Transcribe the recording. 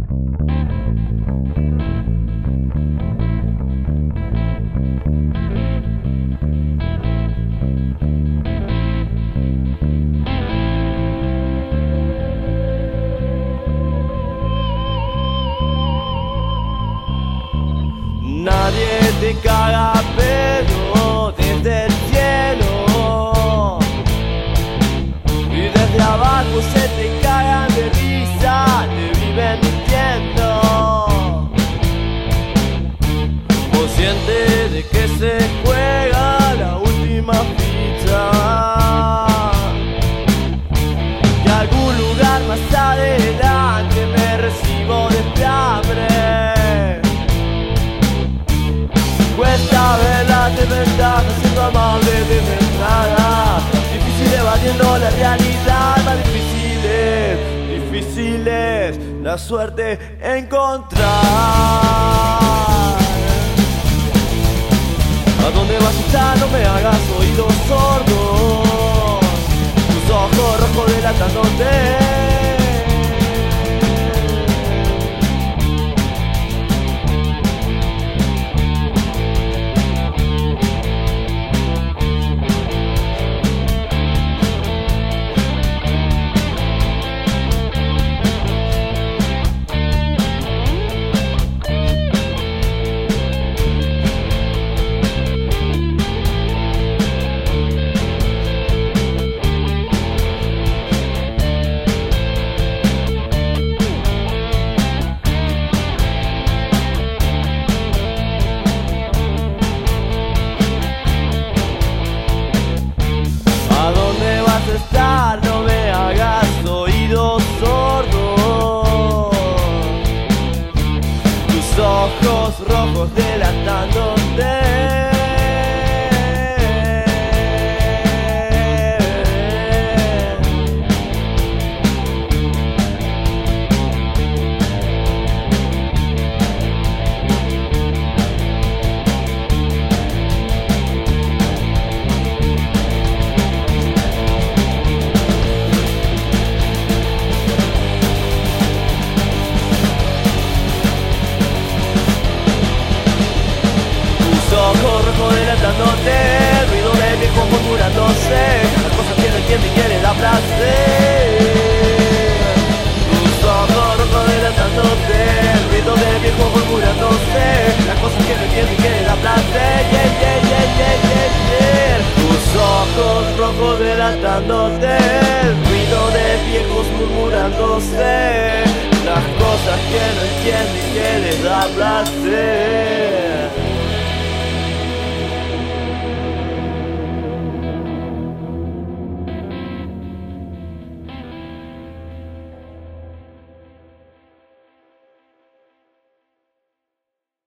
Nadie te caga pero desde el cielo, y desde abajo se te cagan de risa, te viven mintiendo, consciente de que se juega la última ficha, que algún lugar más adelante me recibo de fiambre. Cuesta ver las desventajas siendo amable desde entrada. Difícil evadiendo la realidad, más difícil es la suerte encontrar. ¿A dónde vas a estar? No me hagas oídos sordos, tus ojos rojos delatándote. No me hagas oídos sordos, tus ojos rojos delatándote. Ojos rojos delatándote, ruido de viejos murmurándose, las cosas que no entiende y quiere dar placer. Tus ojos rojos delatándote, ruido de viejos murmurándose, las cosas que no entiende y quiere dar placer. Tus ojos rojos delatándote, ruido de viejos murmurándose, las cosas que no entiende y quiere dar placer.